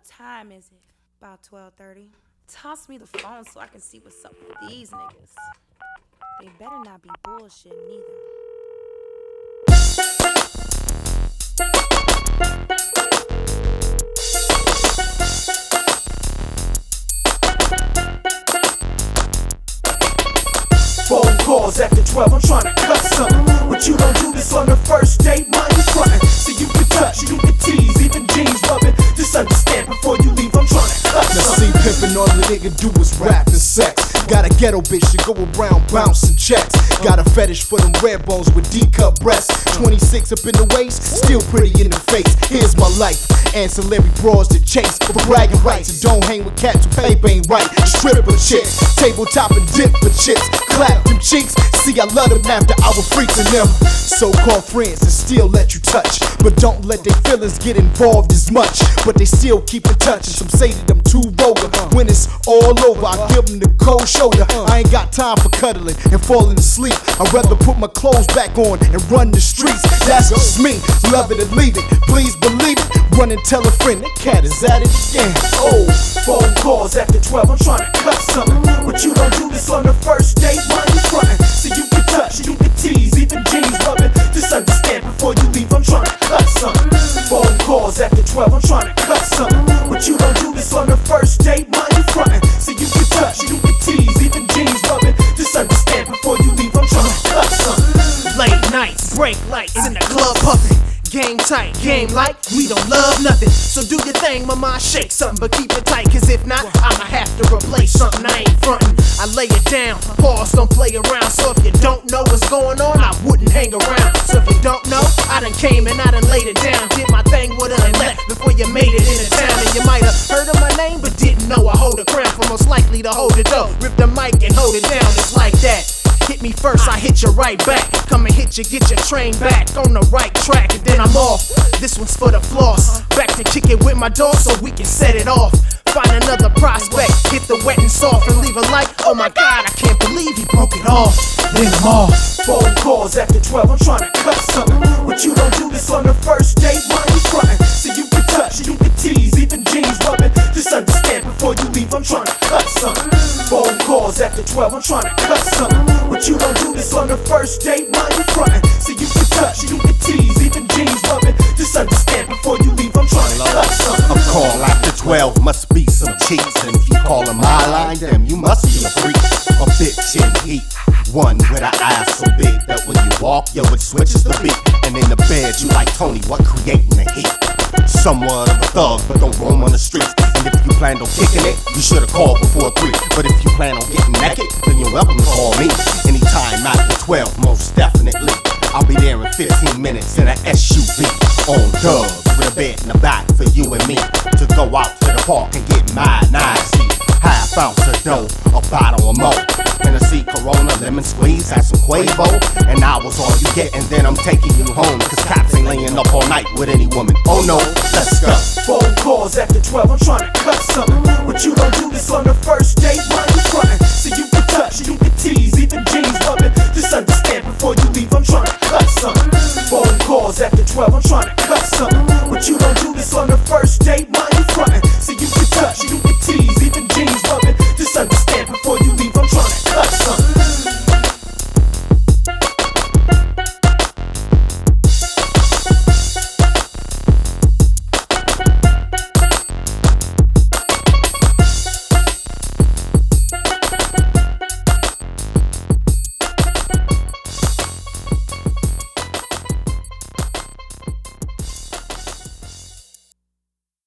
What time is it? About 12:30. Toss me the phone so I can see what's up with these niggas. They better not be bullshit neither. Phone calls after 12, I'm trying to cut something. But you don't do this on the first date, mind you frontin'. So you can touch, you can tease, even jeans rubbing. Just understand before you leave, I'm trying to cut something. Now see pimpin', all the nigga do is rap and sex. Got a ghetto bitch to go around bouncing checks. Got a fetish for them red bones with D-cup breasts. 26 up in the waist, still pretty in the face. Here's my life, ancillary bras to chase. For bragging rights, and don't hang with cats who paper ain't right. Stripper chicks, tabletop and dip for chips. Clap them cheeks, see I love them after I was freaking them. So-called friends that still let you touch, but don't let their feelings get involved as much. But they still keep in touch, and some say that I'm too vulgar. When it's all over, I give them the cold shoulder. I ain't got time for cuddling and falling asleep. I'd rather put my clothes back on and run the streets. That's just me, love it or leave it. Please believe it, run and tell a friend that cat is at it again. Oh, phone calls after 12, I'm trying to cut something. But you don't do this on the first date, mind you frontin'. So you can touch, you can tease, even jeans rubbing. Just understand before you leave, I'm trying to cut something. Phone calls after 12, I'm trying to cut something. But you don't do this on the first date, mind you frontin'. So you can touch, you can tease, even jeans rubbing. Just understand before you leave, I'm trying to cut something. Late nights, break lights in the club puffin'. Game tight, game like we don't love nothing. So do your thing, mama, shake something, but keep it tight. Cause if not, I'ma have to replace something. I ain't frontin', I lay it down. Pause, don't play around. So if you don't know what's going on, I wouldn't hang around. So if you don't know, I done came and I done laid it down. Did my thing with her and left before you made it into town. And you might have heard of my name, but didn't know I hold a crown. For most likely to hold it up, rip the mic and hold it down. It's like that. Hit me first, I hit you right back. Come and hit you, get your train back on the right track, and then I'm off. This one's for the floss. Back to kick it with my dog so we can set it off. Find another prospect, hit the wet and soft, and leave a like, oh my god, I can't believe he broke it off. Then I'm off. Phone calls after 12, I'm trying to cut something. But you don't do this on the first date, mind you frontin'. So you can touch, you can tease, even jeans rubbing. Just understand before you leave, I'm trying to cut something. Phone calls after 12, I'm trying to cut something. But you don't do this on the first date, mind you frontin'. So you can touch, you can tease, even jeans rubbing. Just understand before you leave, I'm trying to cut something. A call after 12 must be some cheeks. And if you call them my line, then you must be a freak. A bitch in heat, one with an ass so big that when you walk, yo, it switches the beat. And in the bed, you like Tony, what creating the heat? Somewhat of a thug, but don't roam on the streets. And if you plan on kicking it, you should've called before 3. But if you plan on getting naked, then you're welcome to call me. Anytime after 12, most definitely. I'll be there in 15 minutes in an SUV. On dubs, with a bed in the back for you and me. To go out to the park and get mad, see. Half ounce of dough, a bottle of more. Tennessee Corona, lemon squeeze, have some Quavo. And I was all you get, and then I'm taking you home. Cause cops ain't laying up all night with any woman. Oh no, let's go. Phone calls after 12, I'm trying to cut something. But you don't do this on the first date, mind you frontin'. So you can touch, you can tease, even jeans rubbing. Just understand before you leave, I'm trying to cut something. Phone calls after 12, I'm trying to